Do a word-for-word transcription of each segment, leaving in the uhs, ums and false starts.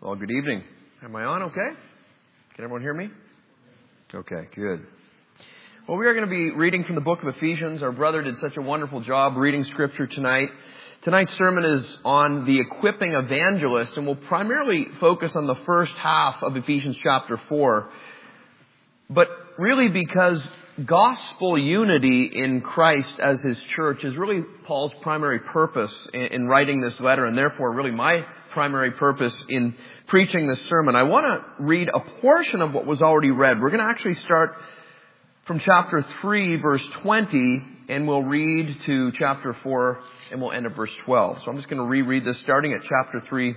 Well, good evening. Am I on okay? Can everyone hear me? Okay, good. Well, we are going to be reading from the book of Ephesians. Our brother did such a wonderful job reading scripture tonight. Tonight's sermon is on the equipping evangelist, and we'll primarily focus on the first half of Ephesians chapter four. But really because gospel unity in Christ as His church is really Paul's primary purpose in, in writing this letter, and therefore really my primary purpose in preaching this sermon. I want to read a portion of what was already read. We're going to actually start from chapter three, verse twenty, and we'll read to chapter four, and we'll end at verse twelve. So I'm just going to reread this starting at chapter three,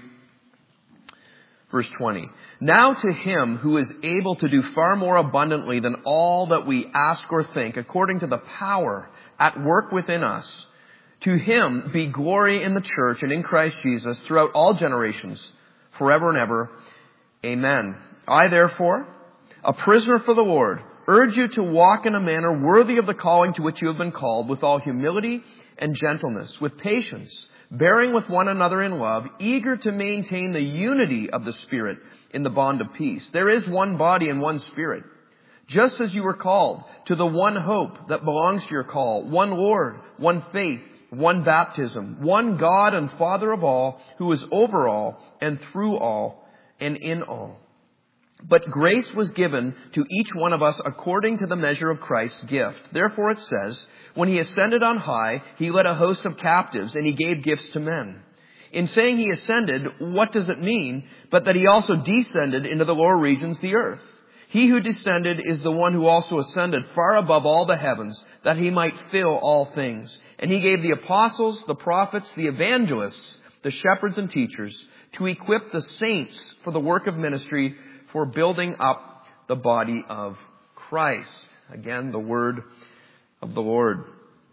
verse twenty. Now to Him who is able to do far more abundantly than all that we ask or think, according to the power at work within us, to Him be glory in the church and in Christ Jesus throughout all generations, forever and ever. Amen. I, therefore, a prisoner for the Lord, urge you to walk in a manner worthy of the calling to which you have been called, with all humility and gentleness, with patience, bearing with one another in love, eager to maintain the unity of the Spirit in the bond of peace. There is one body and one Spirit, just as you were called to the one hope that belongs to your call, one Lord, one faith, one baptism, one God and Father of all, who is over all and through all and in all. But grace was given to each one of us according to the measure of Christ's gift. Therefore it says, when He ascended on high, He led a host of captives and He gave gifts to men. In saying He ascended, what does it mean? But that He also descended into the lower regions, the earth. He who descended is the one who also ascended far above all the heavens, that He might fill all things. And He gave the apostles, the prophets, the evangelists, the shepherds and teachers to equip the saints for the work of ministry, for building up the body of Christ. Again, the word of the Lord.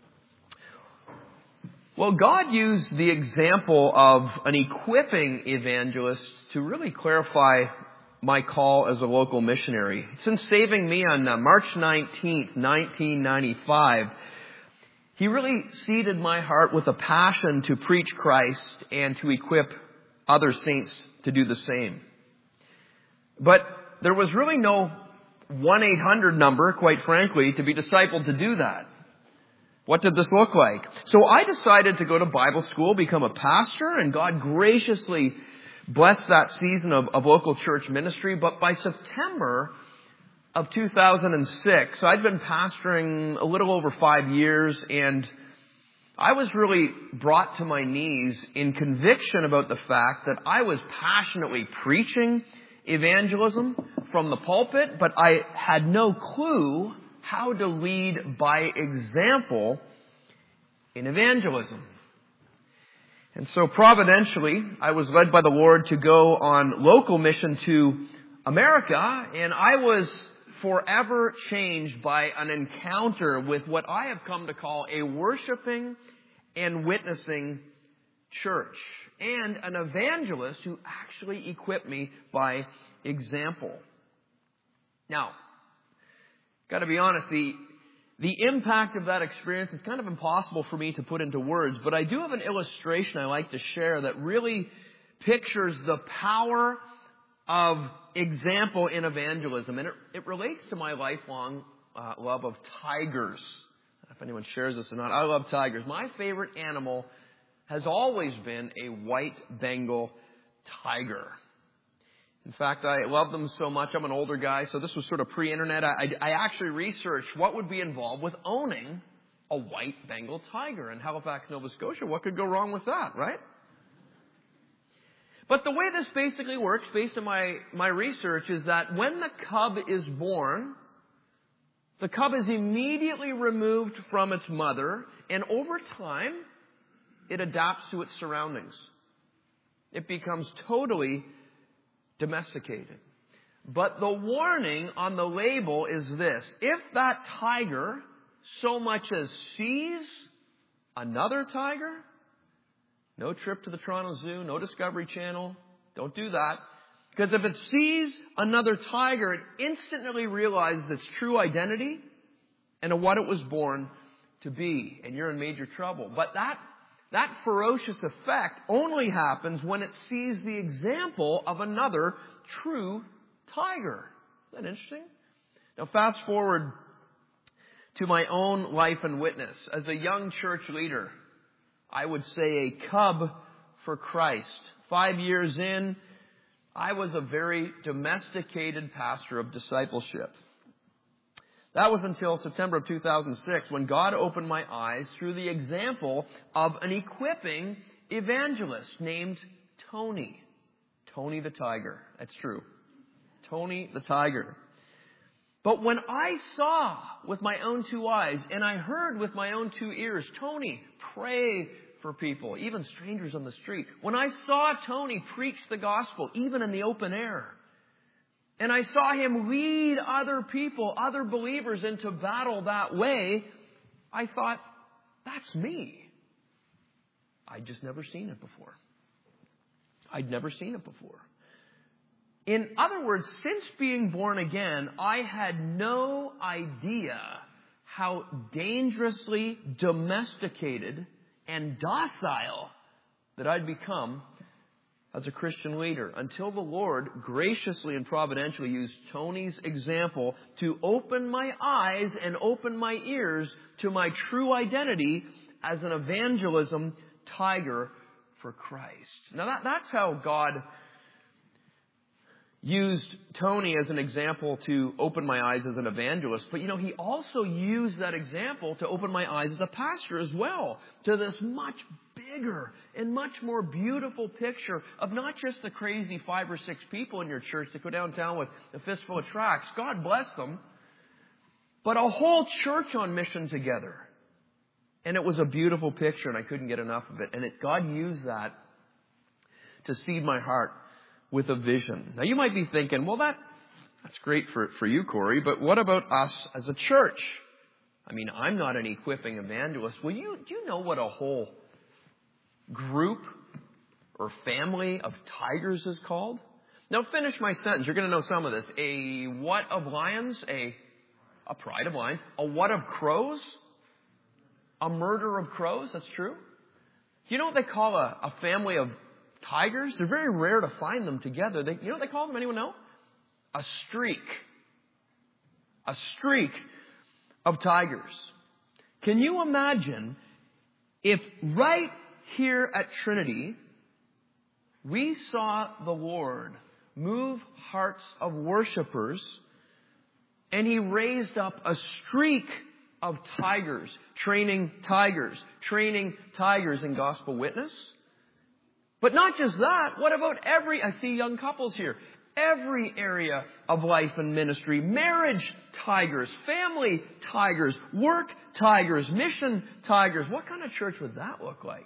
Well, God used the example of an equipping evangelist to really clarify my call as a local missionary. Since saving me on March nineteenth, nineteen ninety-five, He really seeded my heart with a passion to preach Christ and to equip other saints to do the same. But there was really no one eight hundred number, quite frankly, to be discipled to do that. What did this look like? So I decided to go to Bible school, become a pastor, and God graciously blessed that season of, of local church ministry. But by September of two thousand six, I'd been pastoring a little over five years, and I was really brought to my knees in conviction about the fact that I was passionately preaching evangelism from the pulpit, but I had no clue how to lead by example in evangelism. And so providentially, I was led by the Lord to go on local mission to America, and I was forever changed by an encounter with what I have come to call a worshiping and witnessing church, and an evangelist who actually equipped me by example. Now, got to be honest, the the impact of that experience is kind of impossible for me to put into words, but I do have an illustration I like to share that really pictures the power of example in evangelism, and it, it relates to my lifelong uh, love of tigers. If anyone shares this or not, I love tigers. My favorite animal has always been a white Bengal tiger. In fact, I love them so much. I'm an older guy, so this was sort of pre-internet. I, I, I actually researched what would be involved with owning a white Bengal tiger in Halifax, Nova Scotia. What could go wrong with that, right? But the way this basically works, based on my, my research, is that when the cub is born, the cub is immediately removed from its mother, and over time, it adapts to its surroundings. It becomes totally domesticated. But the warning on the label is this: if that tiger so much as sees another tiger, no trip to the Toronto Zoo, no Discovery Channel, don't do that. Because if it sees another tiger, it instantly realizes its true identity and what it was born to be, and you're in major trouble. But that that ferocious effect only happens when it sees the example of another true tiger. Isn't that interesting? Now fast forward to my own life and witness. As a young church leader, I would say a cub for Christ. Five years in, I was a very domesticated pastor of discipleship. That was until September of two thousand six when God opened my eyes through the example of an equipping evangelist named Tony. Tony the Tiger. That's true. Tony the Tiger. But when I saw with my own two eyes and I heard with my own two ears, Tony, pray for people, even strangers on the street. When I saw Tony preach the gospel, even in the open air, and I saw him lead other people, other believers into battle that way, I thought, that's me. I'd just never seen it before. I'd never seen it before. In other words, since being born again, I had no idea how dangerously domesticated and docile that I'd become as a Christian leader until the Lord graciously and providentially used Tony's example to open my eyes and open my ears to my true identity as an evangelism tiger for Christ. Now that, that's how God used Tony as an example to open my eyes as an evangelist. But, you know, he also used that example to open my eyes as a pastor as well to this much bigger and much more beautiful picture of not just the crazy five or six people in your church that go downtown with a fistful of tracts. God bless them. But a whole church on mission together. And it was a beautiful picture, and I couldn't get enough of it. And it, God used that to seed my heart with a vision. Now you might be thinking, well, that that's great for, for you, Corey, but what about us as a church? I mean, I'm not an equipping evangelist. Well, you, do you know what a whole group or family of tigers is called? Now finish my sentence. You're going to know some of this. A what of lions? A, a pride of lions. A what of crows? A murder of crows. That's true. You know what they call a, a family of tigers? They're very rare to find them together. They, you know what they call them? Anyone know? A streak. A streak of tigers. Can you imagine if right here at Trinity we saw the Lord move hearts of worshipers and He raised up a streak of tigers, training tigers, training tigers in gospel witness? But not just that, what about every, I see young couples here, every area of life and ministry, marriage tigers, family tigers, work tigers, mission tigers. What kind of church would that look like?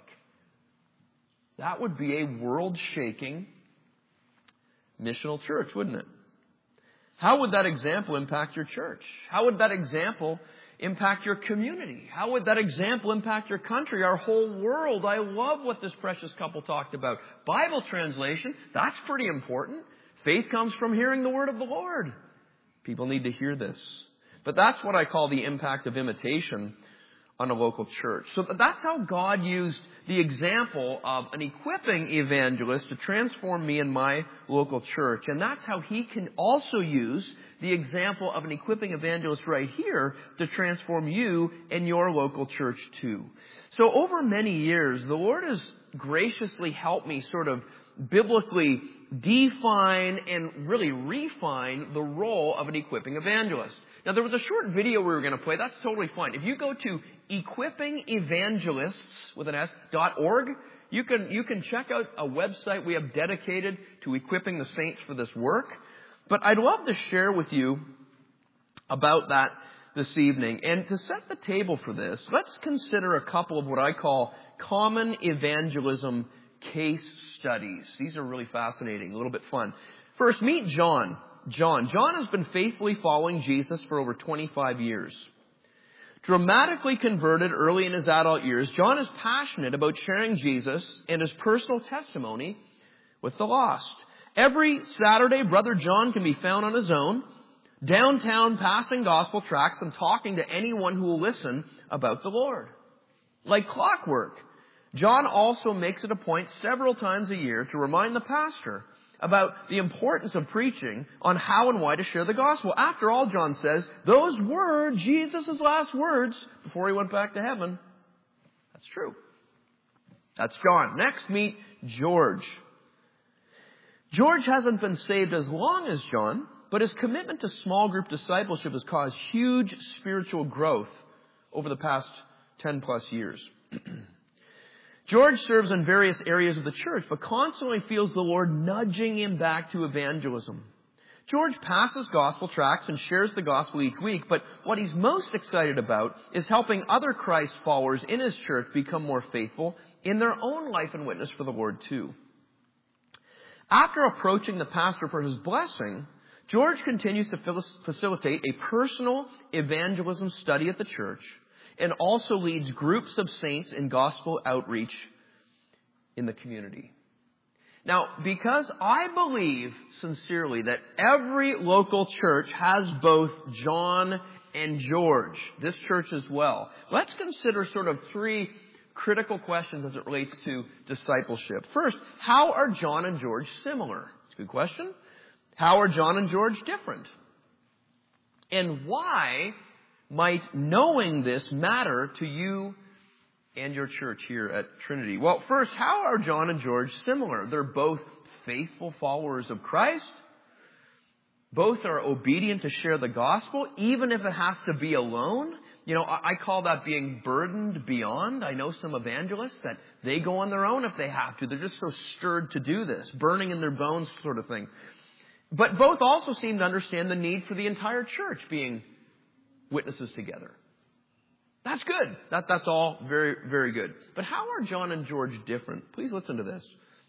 That would be a world-shaking missional church, wouldn't it? How would that example impact your church? How would that example impact your community? How would that example impact your country, our whole world? I love what this precious couple talked about. Bible translation, that's pretty important. Faith comes from hearing the word of the Lord. People need to hear this. But that's what I call the impact of imitation on a local church. So that's how God used the example of an equipping evangelist to transform me and my local church. And that's how He can also use the example of an equipping evangelist right here to transform you and your local church too. So over many years, the Lord has graciously helped me sort of biblically define and really refine the role of an equipping evangelist. Now, there was a short video we were going to play. That's totally fine. If you go to equipping evangelists with an S dot org, you can you can check out a website we have dedicated to equipping the saints for this work. But I'd love to share with you about that this evening. And to set the table for this, let's consider a couple of what I call common evangelism case studies. These are really fascinating, a little bit fun. First, meet John. John. John has been faithfully following Jesus for over twenty-five years. Dramatically converted early in his adult years, John is passionate about sharing Jesus and his personal testimony with the lost. Every Saturday, Brother John can be found on his own, downtown passing gospel tracts and talking to anyone who will listen about the Lord. Like clockwork, John also makes it a point several times a year to remind the pastor about the importance of preaching on how and why to share the gospel. After all, John says, those were Jesus' last words before he went back to heaven. That's true. That's John. Next, meet George. George hasn't been saved as long as John, but his commitment to small group discipleship has caused huge spiritual growth over the past ten plus years. George serves in various areas of the church, but constantly feels the Lord nudging him back to evangelism. George passes gospel tracts and shares the gospel each week, but what he's most excited about is helping other Christ followers in his church become more faithful in their own life and witness for the Lord too. After approaching the pastor for his blessing, George continues to facilitate a personal evangelism study at the church and also leads groups of saints in gospel outreach in the community. Now, because I believe sincerely that every local church has both John and George, this church as well, let's consider sort of three critical questions as it relates to discipleship. First, how are John and George similar? It's a good question. How are John and George different? And why might knowing this matter to you and your church here at Trinity? Well, first, how are John and George similar? They're both faithful followers of Christ. Both are obedient to share the gospel, even if it has to be alone. You know, I call that being burdened beyond. I know some evangelists that they go on their own if they have to. They're just so stirred to do this, burning in their bones sort of thing. But both also seem to understand the need for the entire church being witnesses together. That's good. That, that's all very, very good. But how are John and George different? Please listen to this.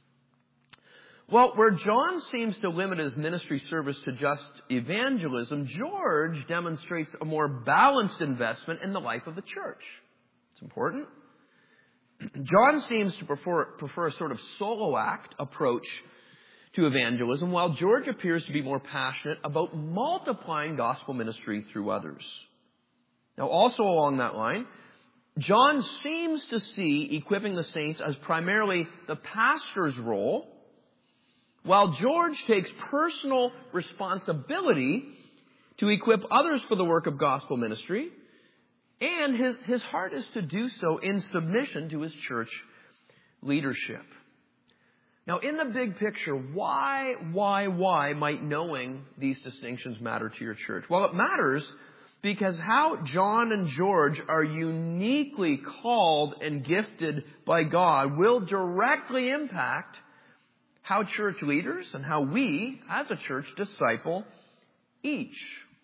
Well, where John seems to limit his ministry service to just evangelism, George demonstrates a more balanced investment in the life of the church. It's important. John seems to prefer, prefer a sort of solo act approach to evangelism, while George appears to be more passionate about multiplying gospel ministry through others. Now, also along that line, John seems to see equipping the saints as primarily the pastor's role, while George takes personal responsibility to equip others for the work of gospel ministry, and his, his heart is to do so in submission to his church leadership. Now, in the big picture, why, why, why might knowing these distinctions matter to your church? Well, it matters because how John and George are uniquely called and gifted by God will directly impact how church leaders and how we, as a church, disciple each.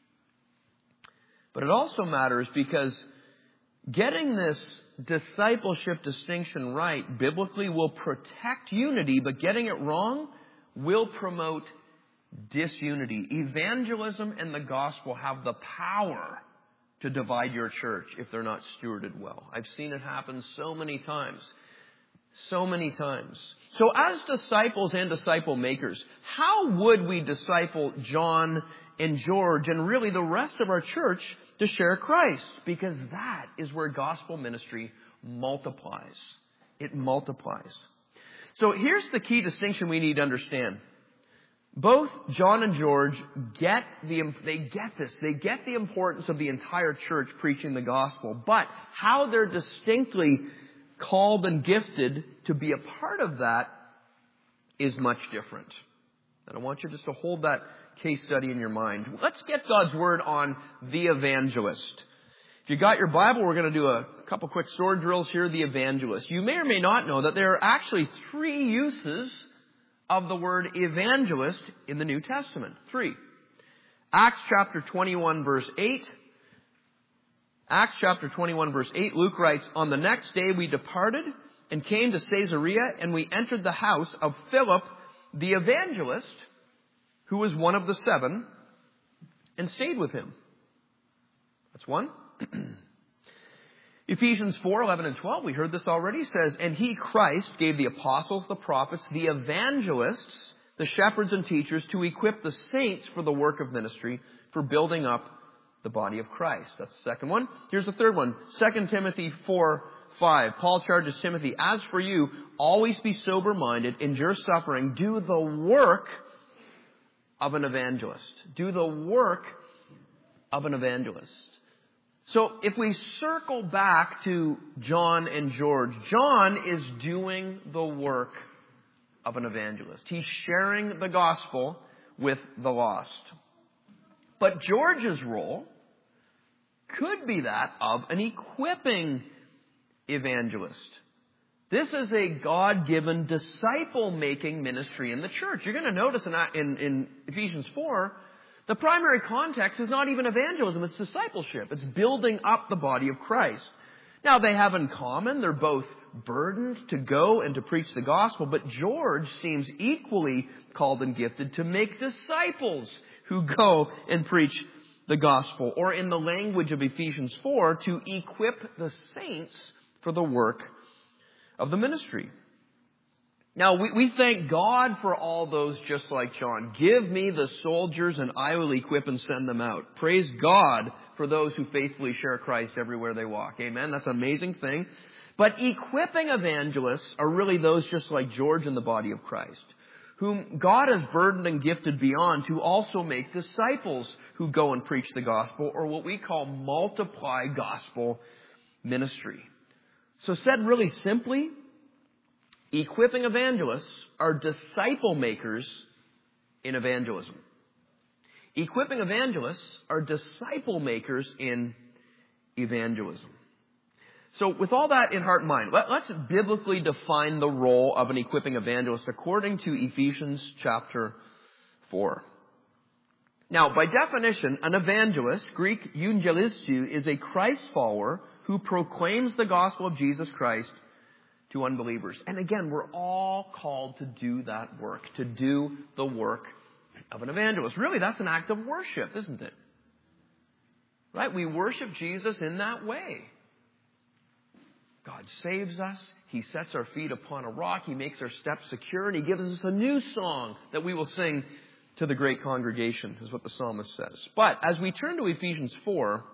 But it also matters because getting this discipleship distinction right biblically will protect unity, but getting it wrong will promote disunity. Evangelism and the gospel have the power to divide your church if they're not stewarded well. I've seen it happen so many times. So many times. So as disciples and disciple makers, how would we disciple John and George and really the rest of our church to share Christ? Because that is where gospel ministry multiplies. It multiplies. So here's the key distinction we need to understand. Both John and George get the, they get this. They get the importance of the entire church preaching the gospel. But how they're distinctly called and gifted to be a part of that is much different. And I want you just to hold that case study in your mind. Let's get God's word on the evangelist. If you got your Bible, we're going to do a couple quick sword drills here. The evangelist. You may or may not know that there are actually three uses of the word evangelist in the New Testament. Three. Acts chapter twenty-one verse eight. Acts chapter twenty-one verse eight, Luke writes, "On the next day we departed and came to Caesarea, and we entered the house of Philip the evangelist, who was one of the seven, and stayed with him." That's one. Ephesians four, eleven and twelve, we heard this already, says, "And he, Christ, gave the apostles, the prophets, the evangelists, the shepherds and teachers to equip the saints for the work of ministry, for building up the body of Christ." That's the second one. Here's the third one. Second Timothy four five, Paul charges Timothy, as for you, always be sober-minded, endure suffering, do the work of an evangelist. Do the work of an evangelist. So if we circle back to John and George, John is doing the work of an evangelist. He's sharing the gospel with the lost. But George's role could be that of an equipping evangelist. This is a God-given disciple-making ministry in the church. You're going to notice in, in, in Ephesians four, the primary context is not even evangelism, it's discipleship. It's building up the body of Christ. Now, they have in common, they're both burdened to go and to preach the gospel, but George seems equally called and gifted to make disciples who go and preach the gospel, or in the language of Ephesians four, to equip the saints for the work of the ministry. Now, we, we thank God for all those just like John. Give me the soldiers and I will equip and send them out. Praise God for those who faithfully share Christ everywhere they walk. Amen? That's an amazing thing. But equipping evangelists are really those just like George in the body of Christ, whom God has burdened and gifted beyond to also make disciples who go and preach the gospel, or what we call multiply gospel ministry. So said really simply, equipping evangelists are disciple makers in evangelism. Equipping evangelists are disciple makers in evangelism. So with all that in heart and mind, let, let's biblically define the role of an equipping evangelist according to Ephesians chapter four. Now, by definition, an evangelist, Greek euangelistou, is a Christ follower who proclaims the gospel of Jesus Christ to unbelievers. And again, we're all called to do that work, to do the work of an evangelist. Really, that's an act of worship, isn't it? Right? We worship Jesus in that way. God saves us. He sets our feet upon a rock. He makes our steps secure. And He gives us a new song that we will sing to the great congregation, is what the psalmist says. But as we turn to Ephesians four,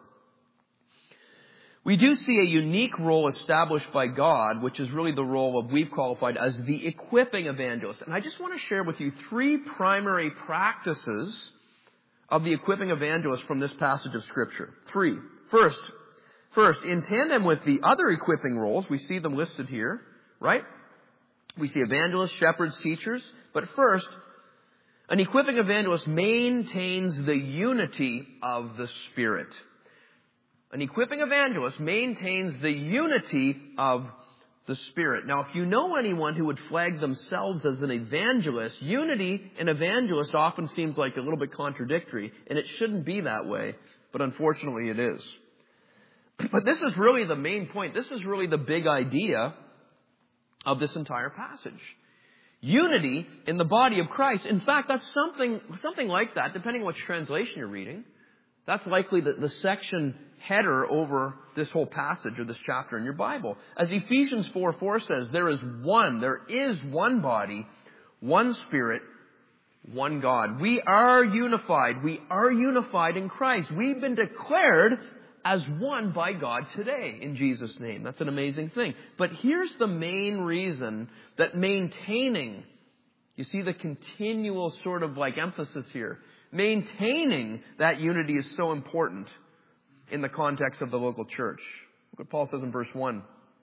we do see a unique role established by God, which is really the role of, we've qualified as the equipping evangelist. And I just want to share with you three primary practices of the equipping evangelist from this passage of Scripture. Three. First, first, in tandem with the other equipping roles, we see them listed here, right? We see evangelists, shepherds, teachers. But first, an equipping evangelist maintains the unity of the Spirit. An equipping evangelist maintains the unity of the Spirit. Now, if you know anyone who would flag themselves as an evangelist, unity and evangelist often seems like a little bit contradictory, and it shouldn't be that way, but unfortunately it is. But this is really the main point. This is really the big idea of this entire passage. Unity in the body of Christ. In fact, that's something, something like that, depending on which translation you're reading. That's likely the, the section header over this whole passage or this chapter in your Bible. As Ephesians four four says, there is one, there is one body, one Spirit, one God. We are unified. We are unified in Christ. We've been declared as one by God today in Jesus' name. That's an amazing thing. But here's the main reason that maintaining, you see the continual sort of like emphasis here, maintaining that unity is so important in the context of the local church. Look what Paul says in verse one.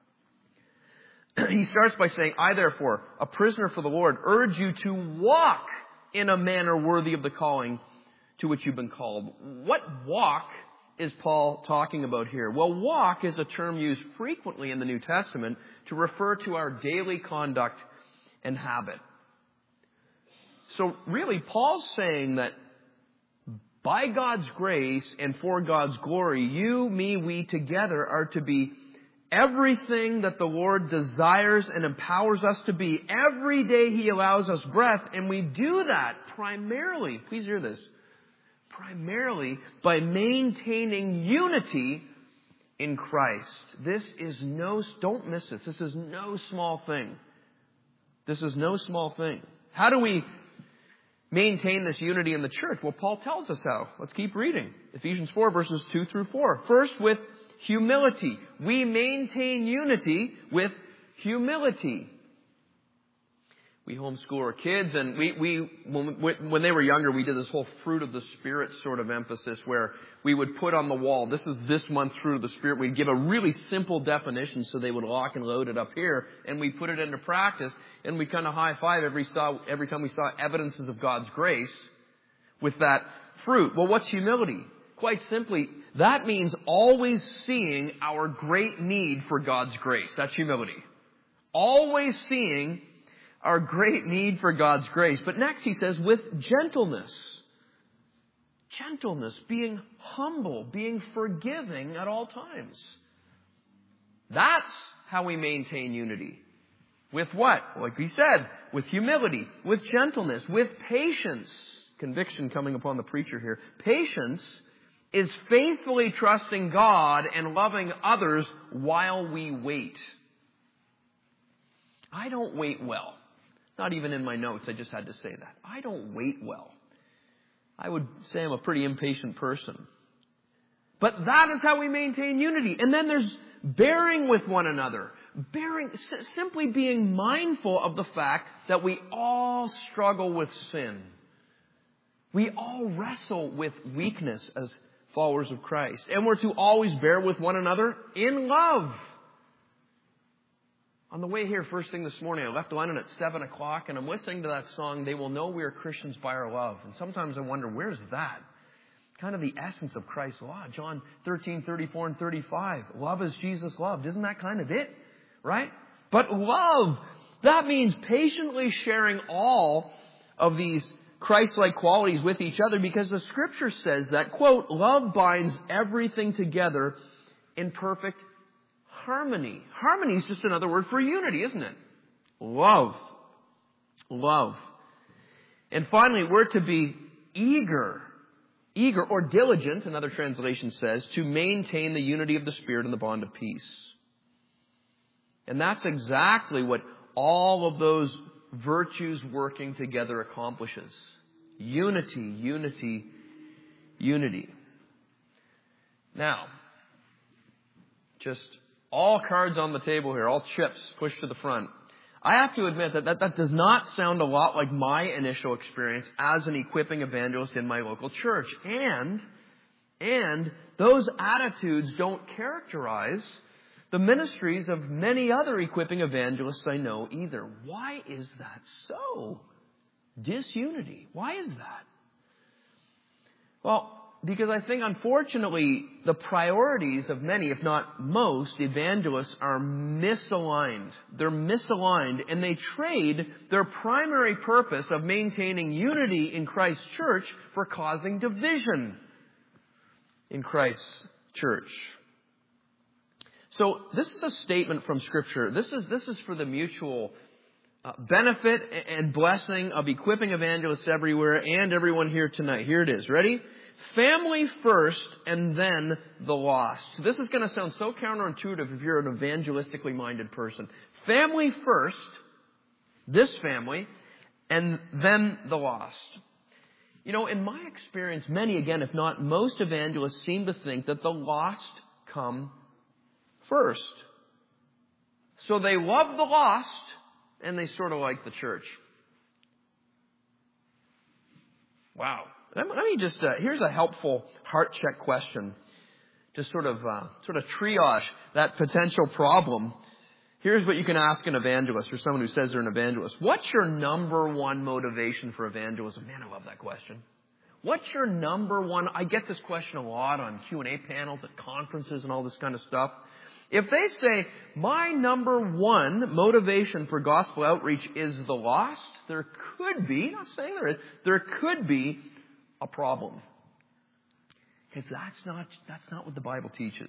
He starts by saying, I therefore, a prisoner for the Lord, urge you to walk in a manner worthy of the calling to which you've been called. What walk is Paul talking about here? Well, walk is a term used frequently in the New Testament to refer to our daily conduct and habit. So really, Paul's saying that by God's grace and for God's glory, you, me, we together are to be everything that the Lord desires and empowers us to be. Every day He allows us breath, and we do that primarily, please hear this, primarily by maintaining unity in Christ. This is no, don't miss this, this is no small thing. This is no small thing. How do we maintain this unity in the church? Well, Paul tells us how. Let's keep reading. Ephesians four, verses two through four. First, with humility. We maintain unity with humility. We homeschool our kids, and we, we when, when they were younger, we did this whole fruit of the Spirit sort of emphasis where we would put on the wall, this is this month's fruit of the Spirit. We'd give a really simple definition so they would lock and load it up here, and we put it into practice, and we kind of high-five every, saw, every time we saw evidences of God's grace with that fruit. Well, what's humility? Quite simply, that means always seeing our great need for God's grace. That's humility. Always seeing our great need for God's grace. But next he says, with gentleness. Gentleness, being humble, being forgiving at all times. That's how we maintain unity. With what? Like we said, with humility, with gentleness, with patience. Conviction coming upon the preacher here. Patience is faithfully trusting God and loving others while we wait. I don't wait well. Not even in my notes, I just had to say that. I don't wait well. I would say I'm a pretty impatient person. But that is how we maintain unity. And then there's bearing with one another. Bearing, simply being mindful of the fact that we all struggle with sin. We all wrestle with weakness as followers of Christ. And we're to always bear with one another in love. On the way here, first thing this morning, I left London at seven o'clock, and I'm listening to that song, They Will Know We Are Christians by Our Love. And sometimes I wonder, where's that? Kind of the essence of Christ's law. John thirteen, thirty-four, and thirty-five. Love as Jesus loved. Isn't that kind of it? Right? But love, that means patiently sharing all of these Christ-like qualities with each other, because the Scripture says that, quote, love binds everything together in perfect harmony. Harmony is just another word for unity, isn't it? Love. Love. And finally, we're to be eager. Eager or diligent, another translation says, to maintain the unity of the Spirit and the bond of peace. And that's exactly what all of those virtues working together accomplishes. Unity, unity, unity. Now, just all cards on the table here, all chips pushed to the front. I have to admit that, that that does not sound a lot like my initial experience as an equipping evangelist in my local church. And, and those attitudes don't characterize the ministries of many other equipping evangelists I know either. Why is that so? Disunity. Why is that? Well, because I think, unfortunately, the priorities of many, if not most, evangelists are misaligned. They're misaligned, and they trade their primary purpose of maintaining unity in Christ's church for causing division in Christ's church. So this is a statement from Scripture. This is this is for the mutual uh, benefit and blessing of equipping evangelists everywhere and everyone here tonight. Here it is. Ready? Family first, and then the lost. This is going to sound so counterintuitive if you're an evangelistically minded person. Family first, this family, and then the lost. You know, in my experience, many, again, if not most evangelists seem to think that the lost come first. So they love the lost, and they sort of like the church. Wow. Let me just, uh, here's a helpful heart check question to sort of, uh, sort of triage that potential problem. Here's what you can ask an evangelist or someone who says they're an evangelist. What's your number one motivation for evangelism? Man, I love that question. What's your number one? I get this question a lot on Q and A panels at conferences and all this kind of stuff. If they say, my number one motivation for gospel outreach is the lost, there could be, not saying there is, there could be a problem. Because that's not, that's not what the Bible teaches.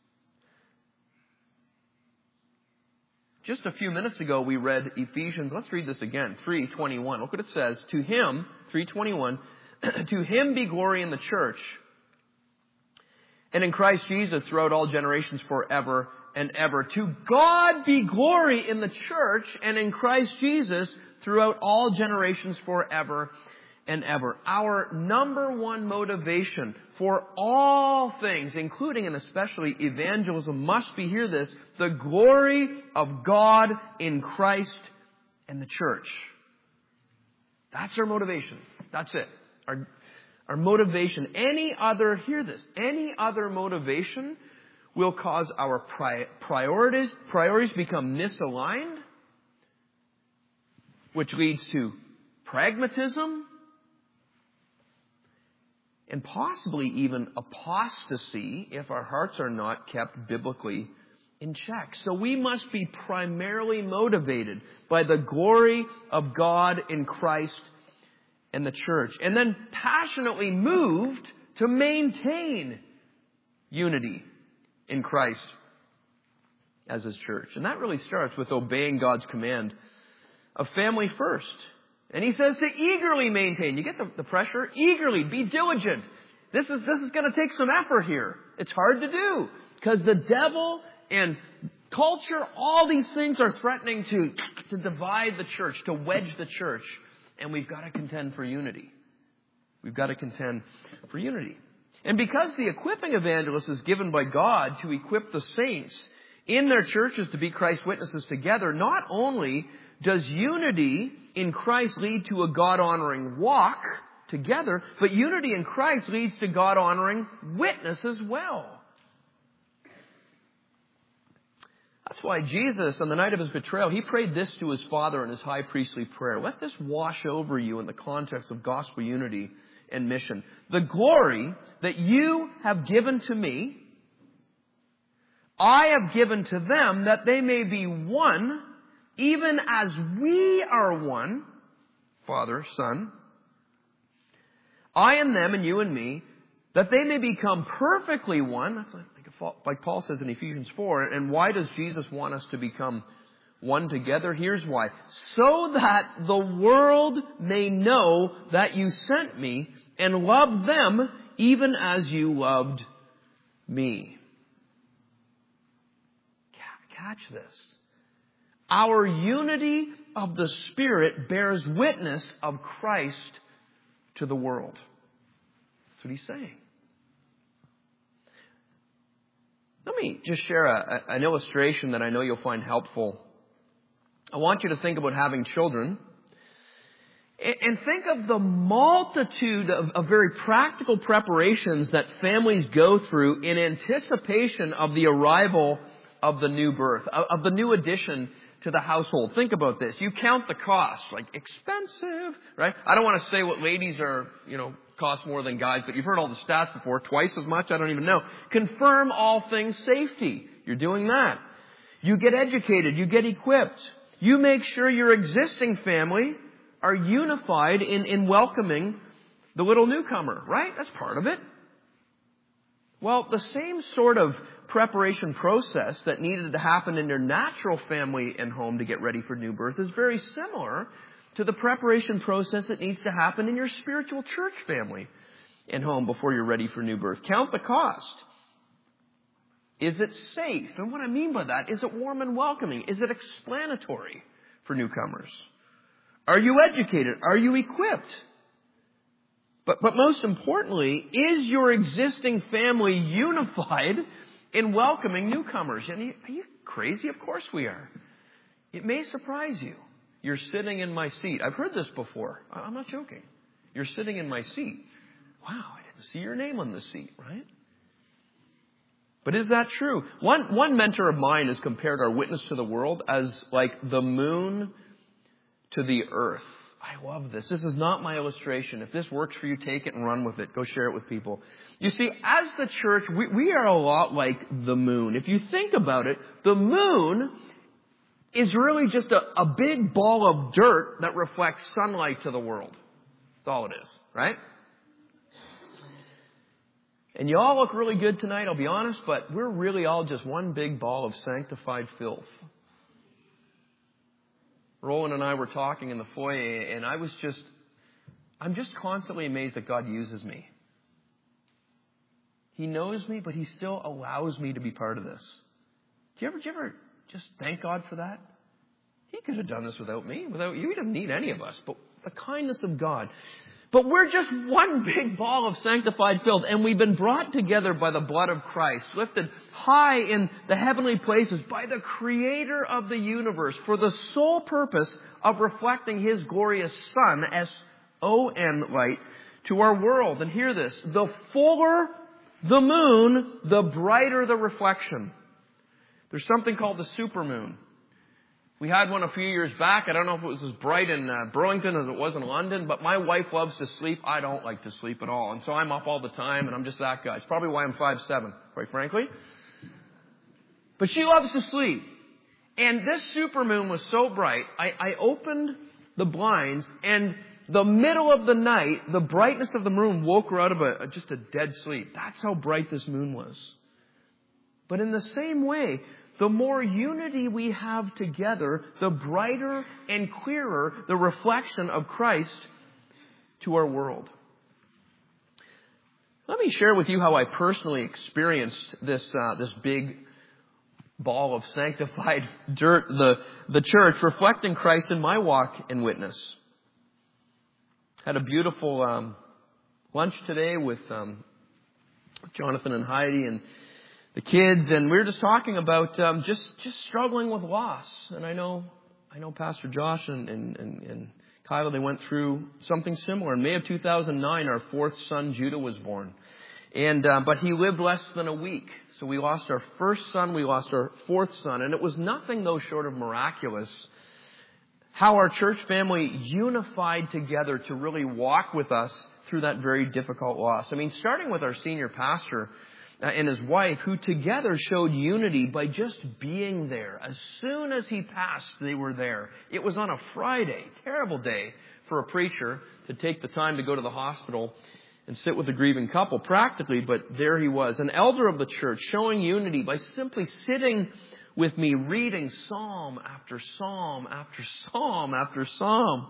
Just a few minutes ago we read Ephesians, let's read this again, three twenty-one. Look what it says. To him, three twenty-one, to him be glory in the church and in Christ Jesus throughout all generations forever and ever. To God be glory in the church and in Christ Jesus throughout all generations forever and ever. Our number one motivation for all things, including and especially evangelism, must be, hear this, the glory of God in Christ and the church. That's our motivation. That's it. Our, our motivation. Any other, hear this, any other motivation will cause our pri- priorities, priorities become misaligned, which leads to pragmatism, and possibly even apostasy if our hearts are not kept biblically in check. So we must be primarily motivated by the glory of God in Christ and the church, and then passionately moved to maintain unity in Christ as His church. And that really starts with obeying God's command of family first. And He says to eagerly maintain. You get the, the pressure? Eagerly, be diligent. This is, this is going to take some effort here. It's hard to do because the devil and culture, all these things are threatening to, to divide the church, to wedge the church. And we've got to contend for unity. We've got to contend for unity. And because the equipping evangelist is given by God to equip the saints in their churches to be Christ's witnesses together, not only does unity in Christ lead to a God-honoring walk together, but unity in Christ leads to God-honoring witness as well. That's why Jesus, on the night of His betrayal, He prayed this to His Father in His high priestly prayer. Let this wash over you in the context of gospel unity and mission. The glory that you have given to me, I have given to them, that they may be one, even as we are one, Father, Son, I and them and you and me, that they may become perfectly one. That's like, like Paul says in Ephesians four. And why does Jesus want us to become one together? Here's why. So that the world may know that you sent me and loved them even as you loved me. Catch this. Our unity of the Spirit bears witness of Christ to the world. That's what He's saying. Let me just share a, an illustration that I know you'll find helpful. I want you to think about having children. And think of the multitude of, of very practical preparations that families go through in anticipation of the arrival of the new birth, of, of the new addition to the household. Think about this. You count the cost, like expensive, right? I don't want to say what ladies are, you know, cost more than guys, but you've heard all the stats before. Twice as much, I don't even know. Confirm all things safety. You're doing that. You get educated. You get equipped. You make sure your existing family are unified in, in welcoming the little newcomer, right? That's part of it. Well, the same sort of preparation process that needed to happen in your natural family and home to get ready for new birth is very similar to the preparation process that needs to happen in your spiritual church family and home before you're ready for new birth. Count the cost. Is it safe? And what I mean by that, is it warm and welcoming? Is it explanatory for newcomers? Are you educated? Are you equipped? But, but most importantly, is your existing family unified in welcoming newcomers? And are you crazy? Of course we are. It may surprise you. You're sitting in my seat. I've heard this before. I'm not joking. You're sitting in my seat. Wow, I didn't see your name on the seat, right? But is that true? One, one mentor of mine has compared our witness to the world as like the moon to the earth. I love this. This is not my illustration. If this works for you, take it and run with it. Go share it with people. You see, as the church, we, we are a lot like the moon. If you think about it, the moon is really just a, a big ball of dirt that reflects sunlight to the world. That's all it is, right? And you all look really good tonight, I'll be honest, but we're really all just one big ball of sanctified filth. Roland and I were talking in the foyer, and I was just, I'm just constantly amazed that God uses me. He knows me, but He still allows me to be part of this. Do you ever, do you ever just thank God for that? He could have done this without me, without you. He doesn't need any of us, but the kindness of God. But we're just one big ball of sanctified filth, and we've been brought together by the blood of Christ, lifted high in the heavenly places by the Creator of the universe for the sole purpose of reflecting His glorious Son, S O N light, to our world. And hear this, the fuller the moon, the brighter the reflection. There's something called the supermoon. We had one a few years back. I don't know if it was as bright in uh, Burlington as it was in London, but my wife loves to sleep. I don't like to sleep at all. And so I'm up all the time, and I'm just that guy. It's probably why I'm five seven, quite frankly. But she loves to sleep. And this supermoon was so bright, I, I opened the blinds, and the middle of the night, the brightness of the moon woke her out of a, just a dead sleep. That's how bright this moon was. But in the same way, the more unity we have together, the brighter and clearer the reflection of Christ to our world. Let me share with you how I personally experienced this uh, this big ball of sanctified dirt, the, the church, reflecting Christ in my walk and witness. Had a beautiful um, lunch today with um, Jonathan and Heidi and the kids, and we were just talking about um, just just struggling with loss. And I know I know Pastor Josh and and, and, and Kyla, they went through something similar. In May of two thousand nine, our fourth son Judah was born, and uh, but he lived less than a week. So we lost our first son, we lost our fourth son, and it was nothing though short of miraculous how our church family unified together to really walk with us through that very difficult loss. I mean, starting with our senior pastor and his wife, who together showed unity by just being there. As soon as he passed, they were there. It was on a Friday, terrible day for a preacher to take the time to go to the hospital and sit with a grieving couple, practically, but there he was, an elder of the church, showing unity by simply sitting with me, reading psalm after psalm after psalm after psalm.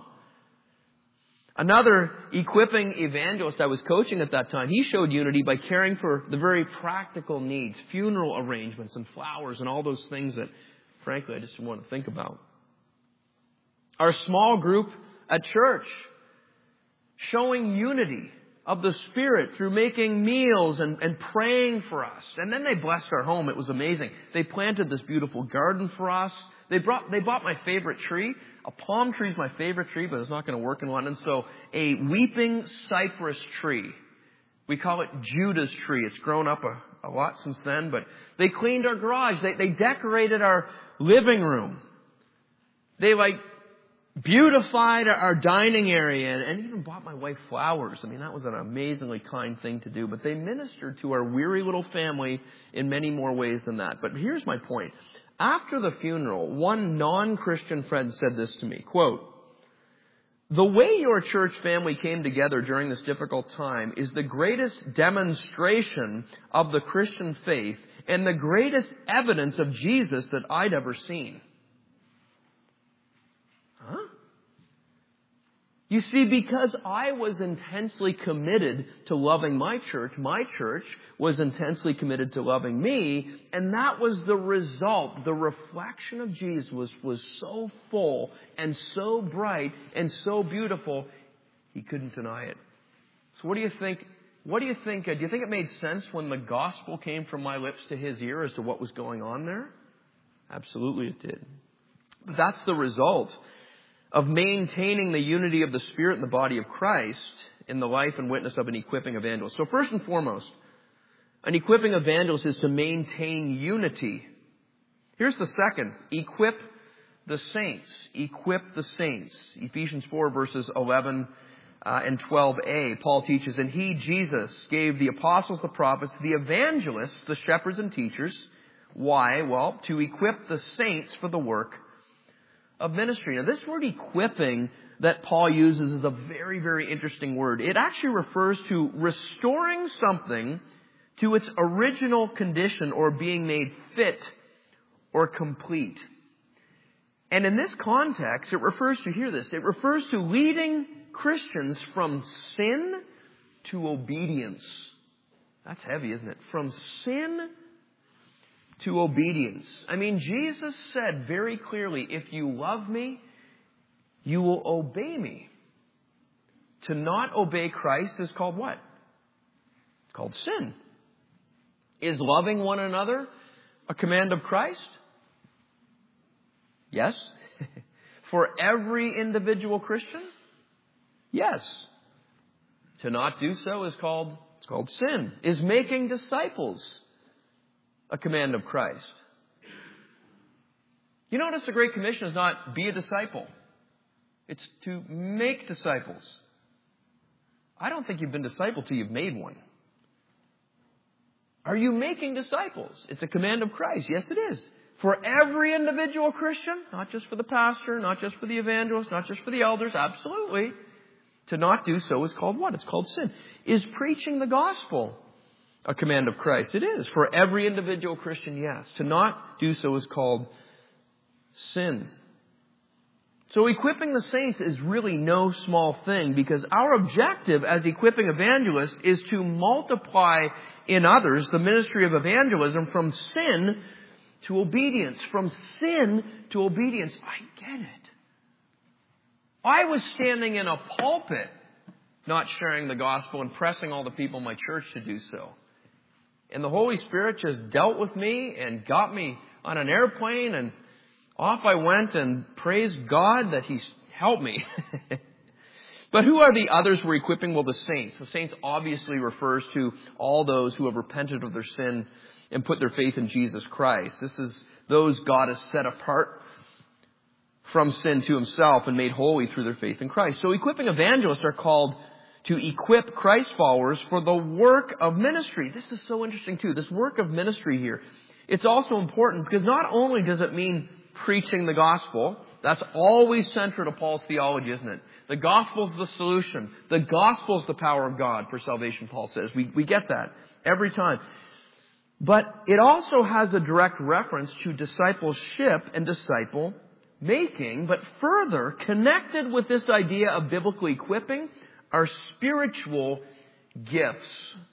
Another equipping evangelist I was coaching at that time, he showed unity by caring for the very practical needs, funeral arrangements and flowers and all those things that, frankly, I just didn't want to think about. Our small group at church, showing unity of the Spirit through making meals and, and praying for us. And then they blessed our home. It was amazing. They planted this beautiful garden for us. They brought, they bought my favorite tree. A palm tree is my favorite tree, but it's not going to work in London. So a weeping cypress tree. We call it Judah's tree. It's grown up a, a lot since then, but they cleaned our garage. They, they decorated our living room. They like beautified our dining area and, and even bought my wife flowers. I mean, that was an amazingly kind thing to do, but they ministered to our weary little family in many more ways than that. But here's my point. After the funeral, one non-Christian friend said this to me, quote, "The way your church family came together during this difficult time is the greatest demonstration of the Christian faith and the greatest evidence of Jesus that I'd ever seen." Huh? You see, because I was intensely committed to loving my church, my church was intensely committed to loving me, and that was the result. The reflection of Jesus was, was so full and so bright and so beautiful, he couldn't deny it. So what do you think? What do you think? Uh, do you think it made sense when the gospel came from my lips to his ear as to what was going on there? Absolutely it did. But that's the result of maintaining the unity of the Spirit in the body of Christ in the life and witness of an equipping evangelist. So first and foremost, an equipping evangelist is to maintain unity. Here's the second. Equip the saints. Equip the saints. Ephesians four verses eleven uh, and twelve a. Paul teaches, "And he, Jesus, gave the apostles, the prophets, the evangelists, the shepherds and teachers." Why? Well, to equip the saints for the work of ministry. Now, this word equipping that Paul uses is a very, very interesting word. It actually refers to restoring something to its original condition or being made fit or complete. And in this context, it refers to, hear this, it refers to leading Christians from sin to obedience. That's heavy, isn't it? From sin to obedience. I mean, Jesus said very clearly, if you love me, you will obey me. to not obey Christ is called what? It's called sin. Is loving one another a command of Christ? Yes. For every individual Christian? Yes. To not do so is called, it's called sin. Is making disciples a command of Christ? You notice the Great Commission is not be a disciple. It's to make disciples. I don't think you've been discipled till you've made one. Are you making disciples? It's a command of Christ. Yes, it is. For every individual Christian, not just for the pastor, not just for the evangelist, not just for the elders, absolutely. To not do so is called what? It's called sin. Is preaching the gospel a command of Christ? It is. For every individual Christian, yes. To not do so is called sin. So equipping the saints is really no small thing, because our objective as equipping evangelists is to multiply in others the ministry of evangelism from sin to obedience. From sin to obedience. I get it. I was standing in a pulpit not sharing the gospel and pressing all the people in my church to do so. And the Holy Spirit just dealt with me and got me on an airplane, and off I went, and praise God that He's helped me. But who are the others we're equipping? Well, the saints. The saints obviously refers to all those who have repented of their sin and put their faith in Jesus Christ. This is those God has set apart from sin to Himself and made holy through their faith in Christ. So equipping evangelists are called to equip Christ followers for the work of ministry. This is so interesting too. This work of ministry here. It's also important because not only does it mean preaching the gospel. That's always central to Paul's theology, isn't it? The gospel's the solution. The gospel's the power of God for salvation, Paul says. We, we get that every time. But it also has a direct reference to discipleship and disciple making. But further, connected with this idea of biblical equipping are spiritual gifts.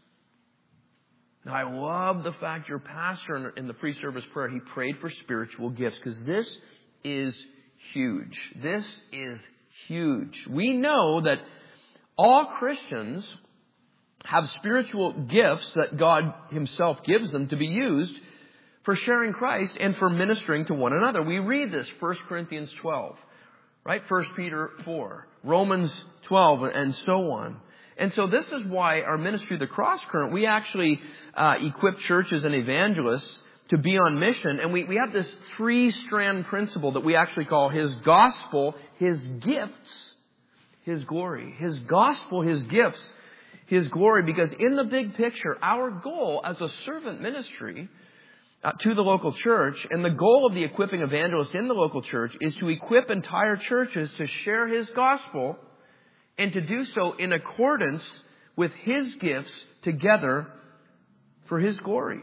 Now, I love the fact your pastor in the pre-service prayer, he prayed for spiritual gifts, because this is huge. This is huge. We know that all Christians have spiritual gifts that God Himself gives them to be used for sharing Christ and for ministering to one another. We read this, First Corinthians twelve, right? First Peter four, Romans twelve, and so on. And so this is why our ministry, the Cross Current, we actually uh, equip churches and evangelists to be on mission. And we, we have this three-strand principle that we actually call His gospel, His gifts, His glory. His gospel, His gifts, His glory. Because in the big picture, our goal as a servant ministry uh, to the local church, and the goal of the equipping evangelist in the local church, is to equip entire churches to share His gospel, and to do so in accordance with His gifts together for His glory.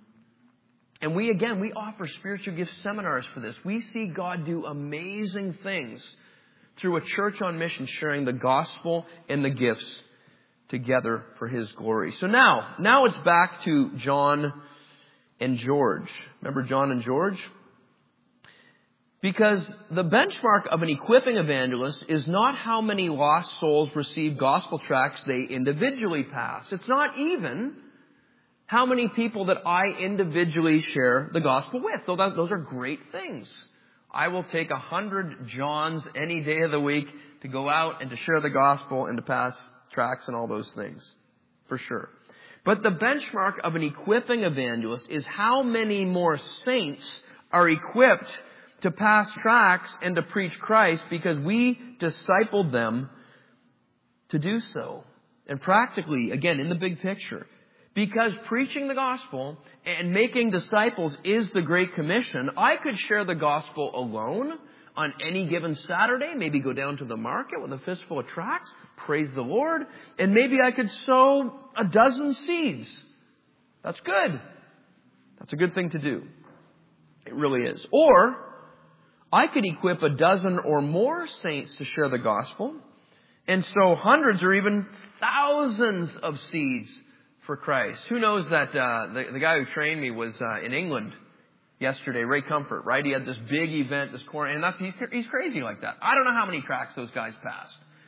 And we, again, we offer spiritual gift seminars for this. We see God do amazing things through a church on mission, sharing the gospel and the gifts together for His glory. So now, now it's back to John and George. Remember John and George? Because the benchmark of an equipping evangelist is not how many lost souls receive gospel tracts they individually pass. It's not even how many people that I individually share the gospel with. Though that, those are great things. I will take a hundred Johns any day of the week to go out and to share the gospel and to pass tracts and all those things. For sure. But the benchmark of an equipping evangelist is how many more saints are equipped to pass tracts and to preach Christ, because we discipled them to do so. And practically, again, in the big picture, because preaching the gospel and making disciples is the Great Commission, I could share the gospel alone on any given Saturday, maybe go down to the market with a fistful of tracts, praise the Lord, and maybe I could sow a dozen seeds. That's good. That's a good thing to do. It really is. Or I could equip a dozen or more saints to share the gospel, and sow hundreds or even thousands of seeds for Christ. Who knows that uh, the, the guy who trained me was uh, in England yesterday, Ray Comfort, right? He had this big event, this corner, and that's, he's, he's crazy like that. I don't know how many tracts those guys passed.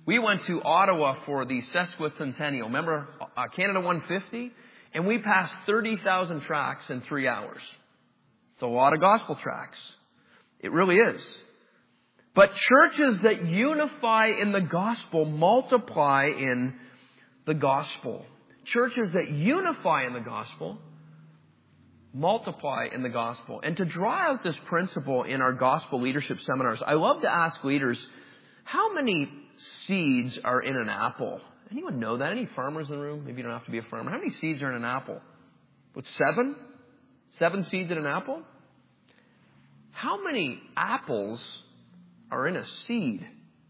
We went to Ottawa for the sesquicentennial. Remember, uh, Canada one fifty? And we passed thirty thousand tracts in three hours. It's a lot of gospel tracts. It really is. But churches that unify in the gospel multiply in the gospel. Churches that unify in the gospel multiply in the gospel. And to draw out this principle in our gospel leadership seminars, I love to ask leaders, how many seeds are in an apple? Anyone know that? Any farmers in the room? Maybe you don't have to be a farmer. How many seeds are in an apple? What, seven? Seven seeds in an apple? How many apples are in a seed?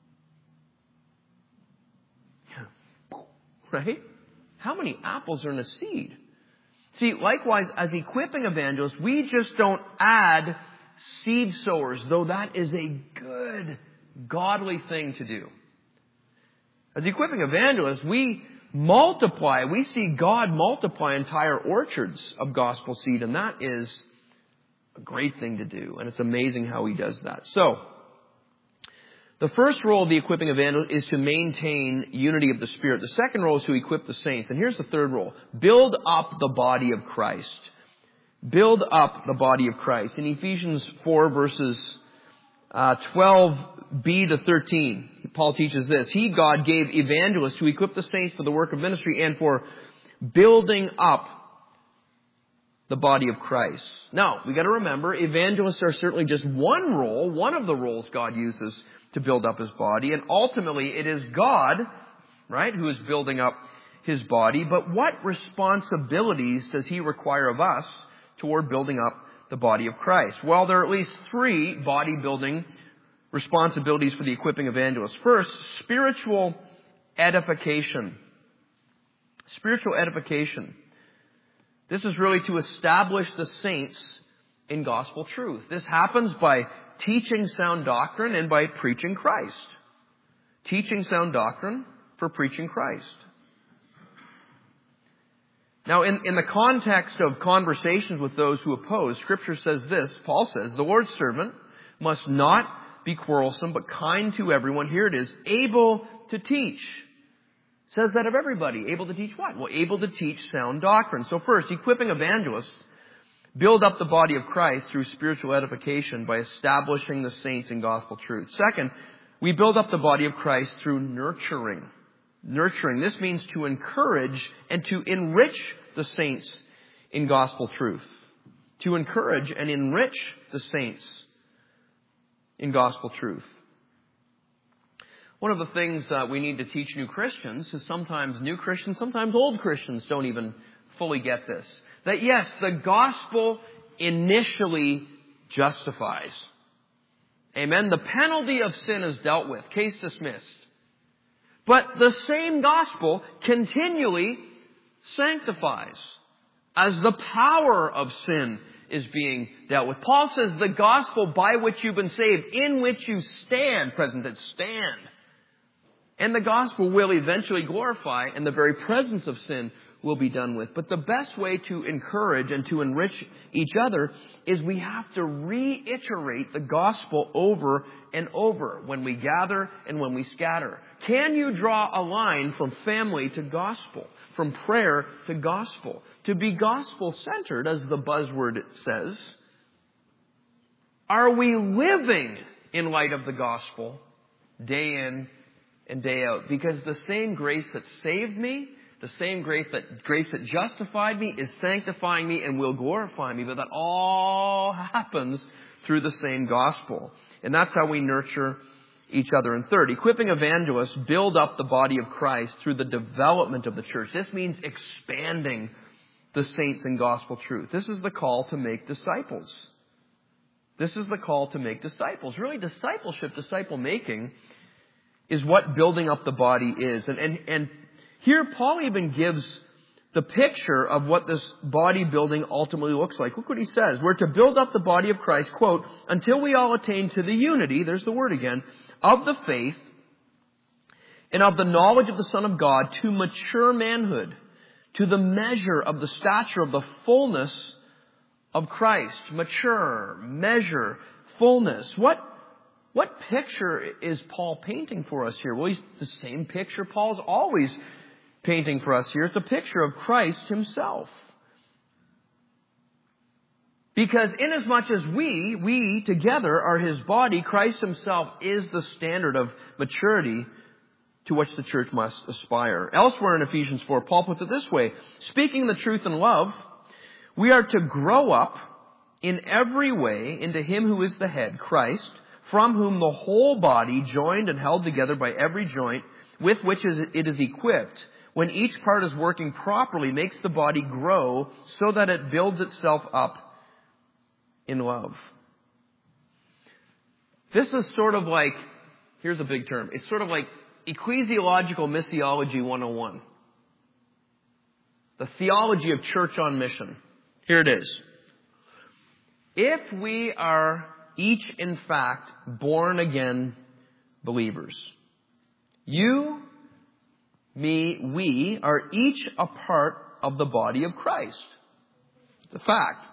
Right? How many apples are in a seed? See, likewise, as equipping evangelists, we just don't add seed sowers, though that is a good, godly thing to do. As equipping evangelists, we multiply. We see God multiply entire orchards of gospel seed, and that is a great thing to do. And it's amazing how He does that. So, the first role of the equipping evangelist is to maintain unity of the Spirit. The second role is to equip the saints. And here's the third role. Build up the body of Christ. Build up the body of Christ. In Ephesians four verses uh, twelve b to thirteen, Paul teaches this. He, God, gave evangelists to equip the saints for the work of ministry and for building up the body of Christ. Now, we got to remember, evangelists are certainly just one role, one of the roles God uses to build up His body. And ultimately, it is God, right, who is building up His body. But what responsibilities does He require of us toward building up the body of Christ? Well, there are at least three body-building responsibilities for the equipping evangelist. First, spiritual edification. Spiritual edification. This is really to establish the saints in gospel truth. This happens by teaching sound doctrine and by preaching Christ. Teaching sound doctrine for preaching Christ. Now, in, in the context of conversations with those who oppose, Scripture says this, Paul says, the Lord's servant must not be quarrelsome, but kind to everyone. Here it is, able to teach. It says that of everybody. Able to teach what? Well, able to teach sound doctrine. So first, equipping evangelists build up the body of Christ through spiritual edification by establishing the saints in gospel truth. Second, we build up the body of Christ through nurturing. Nurturing. This means to encourage and to enrich the saints in gospel truth. To encourage and enrich the saints in gospel truth. One of the things uh, we need to teach new Christians is sometimes new Christians, sometimes old Christians don't even fully get this. That yes, the gospel initially justifies. Amen. The penalty of sin is dealt with. Case dismissed. But the same gospel continually sanctifies as the power of sin is being dealt with. Paul says the gospel by which you've been saved, in which you stand, present tense, stand. And the gospel will eventually glorify, and the very presence of sin will be done with. But the best way to encourage and to enrich each other is we have to reiterate the gospel over and over when we gather and when we scatter. Can you draw a line from family to gospel, from prayer to gospel? To be gospel-centered, as the buzzword says, are we living in light of the gospel day in and day out? Because the same grace that saved me, the same grace that grace that justified me is sanctifying me and will glorify me. But that all happens through the same gospel. And that's how we nurture each other. And third, equipping evangelists build up the body of Christ through the development of the church. This means expanding the saints in gospel truth. This is the call to make disciples. This is the call to make disciples. Really, discipleship, disciple making, is what building up the body is. And, and, and here Paul even gives the picture of what this body building ultimately looks like. Look what he says. We're to build up the body of Christ, quote, until we all attain to the unity, there's the word again, of the faith and of the knowledge of the Son of God, to mature manhood, to the measure of the stature of the fullness of Christ. Mature, measure, fullness. What What picture is Paul painting for us here? Well, he's the same picture Paul's always painting for us here. It's a picture of Christ himself. Because inasmuch as we, we together are his body, Christ himself is the standard of maturity to which the church must aspire. Elsewhere in Ephesians four, Paul puts it this way: speaking the truth in love, we are to grow up in every way into him who is the head, Christ, from whom the whole body, joined and held together by every joint, with which it is equipped, when each part is working properly, makes the body grow so that it builds itself up in love. This is sort of like, here's a big term, it's sort of like ecclesiological missiology one oh one. The theology of church on mission. Here it is. If we are each in fact born again believers, you, me, we are each a part of the body of Christ. It's a fact.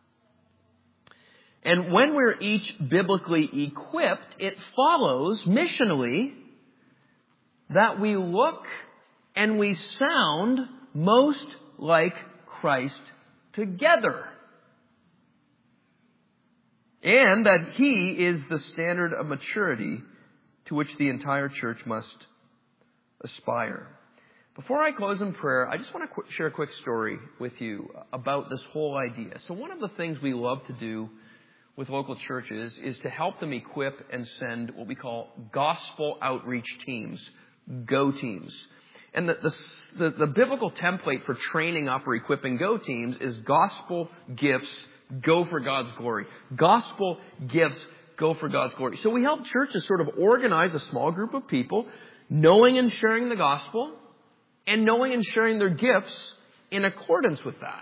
And when we're each biblically equipped, it follows missionally that we look and we sound most like Christ together. And that he is the standard of maturity to which the entire church must aspire. Before I close in prayer, I just want to qu- share a quick story with you about this whole idea. So one of the things we love to do with local churches is to help them equip and send what we call gospel outreach teams, go teams. And the, the, the, the biblical template for training up or equipping go teams is gospel gifts, go for God's glory. Gospel gifts, go for God's glory. So we help churches sort of organize a small group of people, knowing and sharing the gospel, and knowing and sharing their gifts in accordance with that.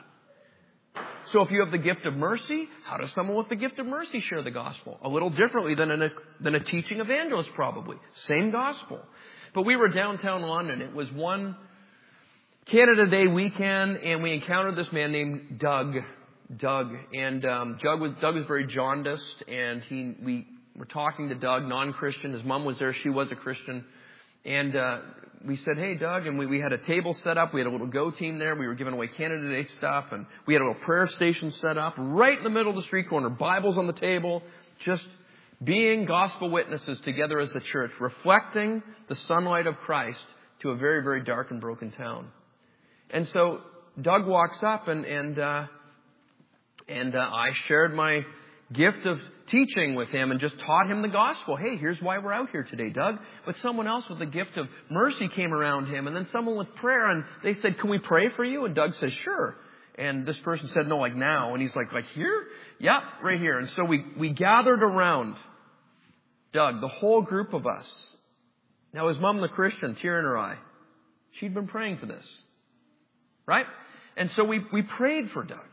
So if you have the gift of mercy, how does someone with the gift of mercy share the gospel? A little differently than a, than a teaching evangelist probably. Same gospel. But we were downtown London. It was one Canada Day weekend, and we encountered this man named Doug. Doug. And um, Doug was Doug was very jaundiced, and he we were talking to Doug, non-Christian. His mom was there. She was a Christian. And uh, we said, hey, Doug, and we, we had a table set up. We had a little go team there. We were giving away Canada Day stuff, and we had a little prayer station set up right in the middle of the street corner. Bibles on the table, just being gospel witnesses together as the church, reflecting the sunlight of Christ to a very, very dark and broken town. And so Doug walks up, and and uh, and uh, I shared my gift of teaching with him and just taught him the gospel. Hey, here's why we're out here today, Doug. But someone else with the gift of mercy came around him, and then someone with prayer, and they said, can we pray for you? And Doug says, sure. And this person said, no, like now. And he's like, like here? Yeah, right here. And so we, we gathered around Doug, the whole group of us. Now his mom, the Christian, tear in her eye. She'd been praying for this. Right? And so we, we prayed for Doug.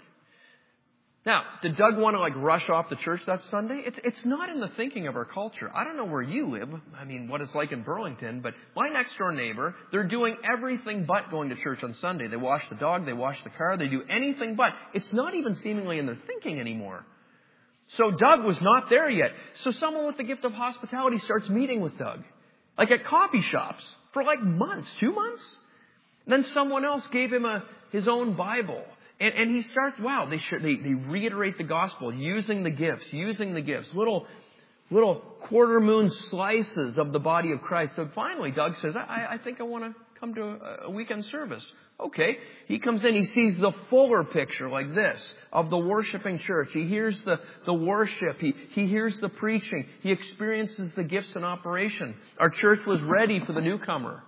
Now, did Doug want to like rush off to church that Sunday? It's, it's not in the thinking of our culture. I don't know where you live. I mean, what it's like in Burlington, but my next door neighbor, they're doing everything but going to church on Sunday. They wash the dog, they wash the car, they do anything but. It's not even seemingly in their thinking anymore. So Doug was not there yet. So someone with the gift of hospitality starts meeting with Doug, like at coffee shops for like months, two months. And then someone else gave him a, his own Bible. And, and he starts, wow, they, should, they they reiterate the gospel, using the gifts, using the gifts, little little quarter moon slices of the body of Christ. So finally, Doug says, I, I think I want to come to a, a weekend service. Okay. He comes in, he sees the fuller picture like this of the worshiping church. He hears the, the worship. He, he hears the preaching. He experiences the gifts in operation. Our church was ready for the newcomer.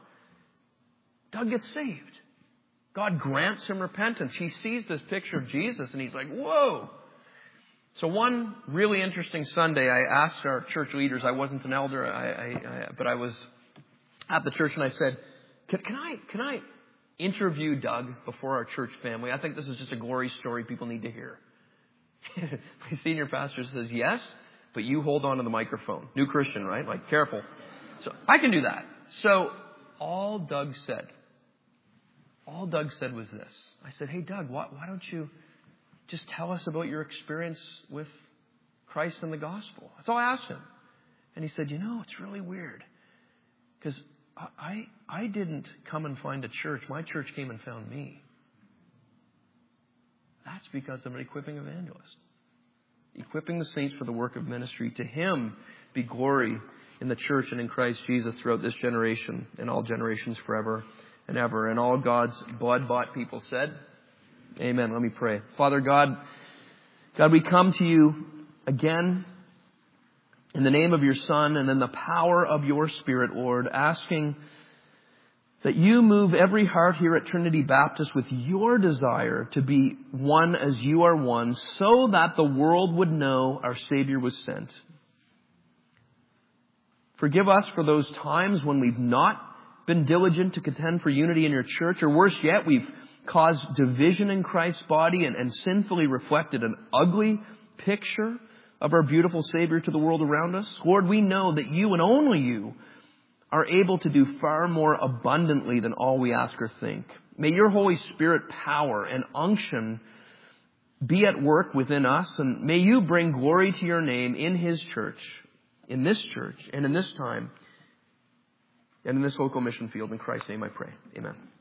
Doug gets saved. God grants him repentance. He sees this picture of Jesus and he's like, whoa. So one really interesting Sunday, I asked our church leaders, I wasn't an elder, I, I, I, but I was at the church, and I said, can, can I can I interview Doug before our church family? I think this is just a glory story people need to hear. My senior pastor says, yes, but you hold on to the microphone. New Christian, right? Like, careful. So I can do that. So all Doug said, All Doug said was this. I said, hey, Doug, why, why don't you just tell us about your experience with Christ and the gospel? That's all I asked him. And he said, you know, it's really weird. Because I, I didn't come and find a church. My church came and found me. That's because I'm an equipping evangelist. Equipping the saints for the work of ministry. To Him be glory in the church and in Christ Jesus throughout this generation and all generations forever and ever. And all God's blood-bought people said, amen. Let me pray. Father God, God, we come to you again in the name of your Son and in the power of your Spirit, Lord, asking that you move every heart here at Trinity Baptist with your desire to be one as you are one, so that the world would know our Savior was sent. Forgive us for those times when we've not been diligent to contend for unity in your church, or worse yet, we've caused division in Christ's body and, and sinfully reflected an ugly picture of our beautiful Savior to the world around us. Lord, we know that you and only you are able to do far more abundantly than all we ask or think. May your Holy Spirit power and unction be at work within us, and may you bring glory to your name in His church, in this church, and in this time, and in this local mission field. In Christ's name I pray. Amen.